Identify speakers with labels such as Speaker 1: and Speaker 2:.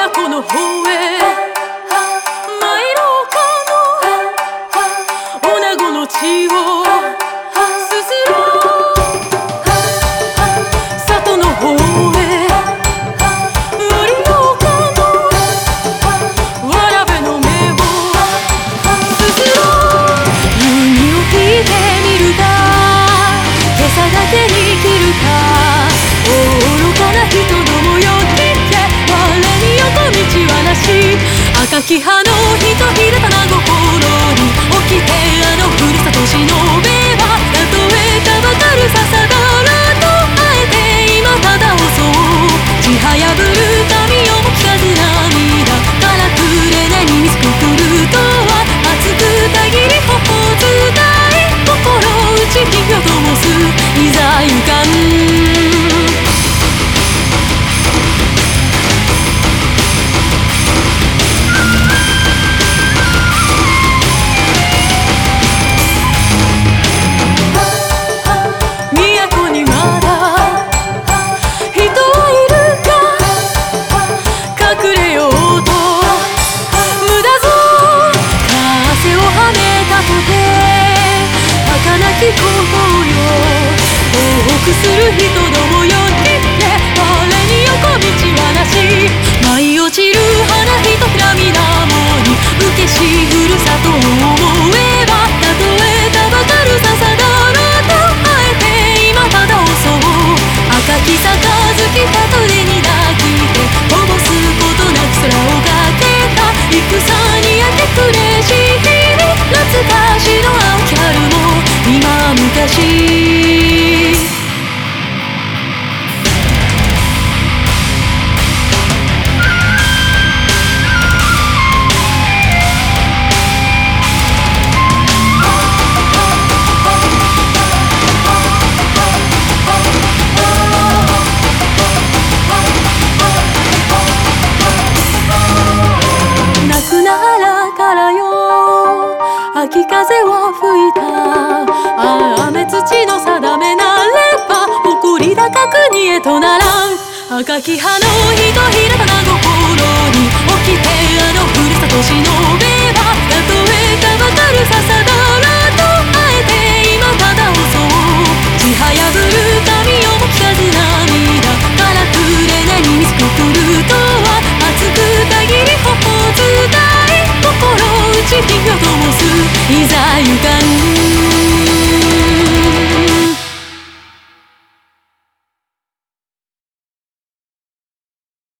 Speaker 1: 都の方へ参ろうかの女子の血をすすろう里の方へ降りようかのわらべの目をすすろう弓を引いてみるか今朝だけに生きるか愚かな人どもよ赤き葉のひとひら棚心に起きてあのふるさと忍べばたとえたばかる笹だらとあえて今ただ襲うちはやぶる髪をも聞かず涙からくれないに水くくるとは熱くたぎり頬伝い心打ち火を灯すいざゆかんする人どもよって我に横道はなし舞い落ちる花ひとひら水面に受けしふるさとを思えばたとえたばかる笹だらとあえて今ただ襲う赤き杯たとでに抱きてこぼすことなく空をかけた戦に明け暮れし日々懐かしの青き春も今昔秋風を吹いた雨土の定めなれば誇り高くにへとならん赤き葉のひとひら棚心